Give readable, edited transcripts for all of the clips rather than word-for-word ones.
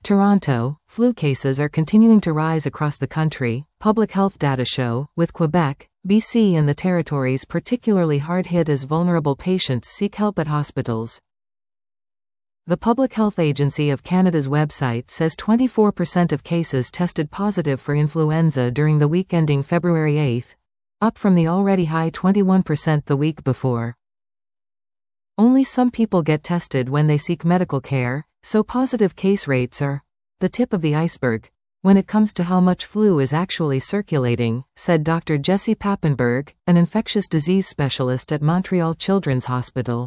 Toronto, flu cases are continuing to rise across the country, public health data show, with Quebec, BC and the territories particularly hard hit as vulnerable patients seek help at hospitals. The Public Health Agency of Canada's website says 24% of cases tested positive for influenza during the week ending February 8, up from the already high 21% the week before. Only some people get tested when they seek medical care, so positive case rates are the tip of the iceberg when it comes to how much flu is actually circulating, said Dr. Jesse Papenburg, an infectious disease specialist at Montreal Children's Hospital.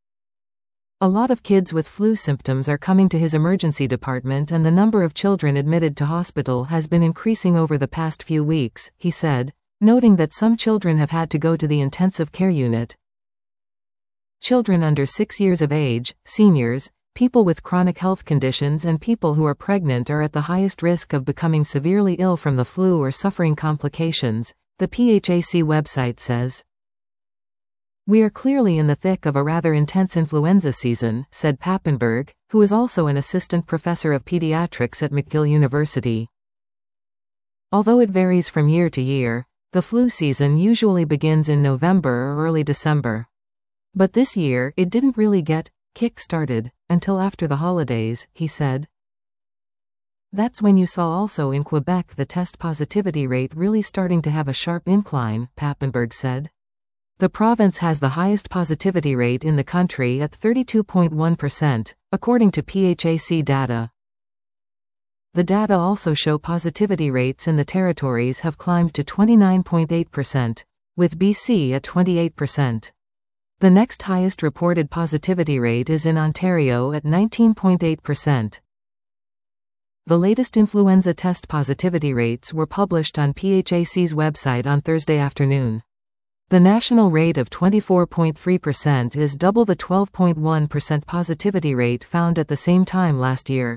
A lot of kids with flu symptoms are coming to his emergency department, and the number of children admitted to hospital has been increasing over the past few weeks, he said, noting that some children have had to go to the intensive care unit. Children under 6 years of age, seniors, people with chronic health conditions and people who are pregnant are at the highest risk of becoming severely ill from the flu or suffering complications, the PHAC website says. We are clearly in the thick of a rather intense influenza season, said Papenburg, who is also an assistant professor of pediatrics at McGill University. Although it varies from year to year, the flu season usually begins in November or early December. But this year, it didn't really get kick-started until after the holidays, he said. That's when you saw also in Quebec the test positivity rate really starting to have a sharp incline, Papenburg said. The province has the highest positivity rate in the country at 32.1%, according to PHAC data. The data also show positivity rates in the territories have climbed to 29.8%, with BC at 28%. The next highest reported positivity rate is in Ontario at 19.8%. The latest influenza test positivity rates were published on PHAC's website on Thursday afternoon. The national rate of 24.3% is double the 12.1% positivity rate found at the same time last year.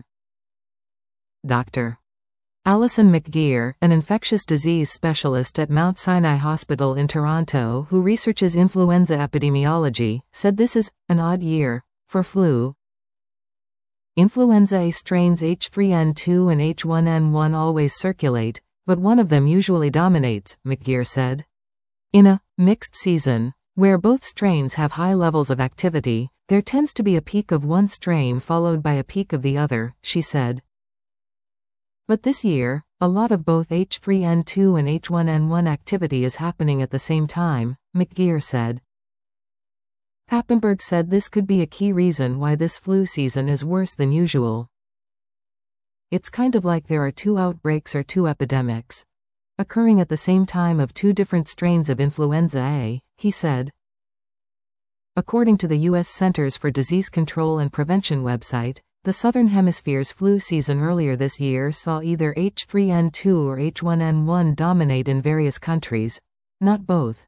Dr. Alison McGeer, an infectious disease specialist at Mount Sinai Hospital in Toronto who researches influenza epidemiology, said this is an odd year for flu. Influenza A strains H3N2 and H1N1 always circulate, but one of them usually dominates, McGeer said. In a mixed season, where both strains have high levels of activity, there tends to be a peak of one strain followed by a peak of the other, she said. But this year, a lot of both H3N2 and H1N1 activity is happening at the same time, McGeer said. Papenburg said this could be a key reason why this flu season is worse than usual. It's kind of like there are two outbreaks or two epidemics occurring at the same time of two different strains of influenza A, he said. According to the U.S. Centers for Disease Control and Prevention website, the Southern Hemisphere's flu season earlier this year saw either H3N2 or H1N1 dominate in various countries, not both.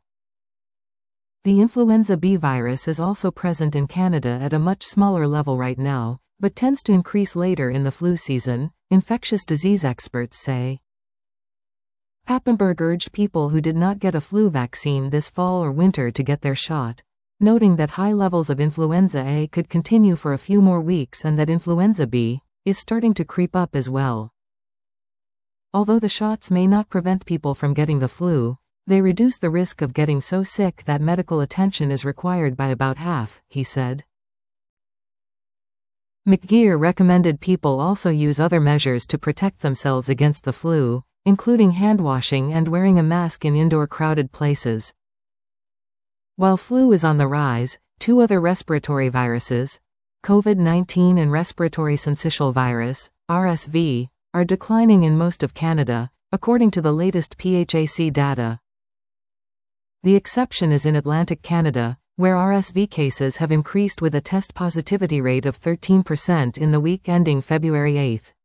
The influenza B virus is also present in Canada at a much smaller level right now, but tends to increase later in the flu season, infectious disease experts say. Papenburg urged people who did not get a flu vaccine this fall or winter to get their shot, noting that high levels of influenza A could continue for a few more weeks and that influenza B is starting to creep up as well. Although the shots may not prevent people from getting the flu, they reduce the risk of getting so sick that medical attention is required by about half, he said. McGeer recommended people also use other measures to protect themselves against the flu, including hand-washing and wearing a mask in indoor crowded places. While flu is on the rise, two other respiratory viruses, COVID-19 and respiratory syncytial virus, RSV, are declining in most of Canada, according to the latest PHAC data. The exception is in Atlantic Canada, where RSV cases have increased with a test positivity rate of 13% in the week ending February 8.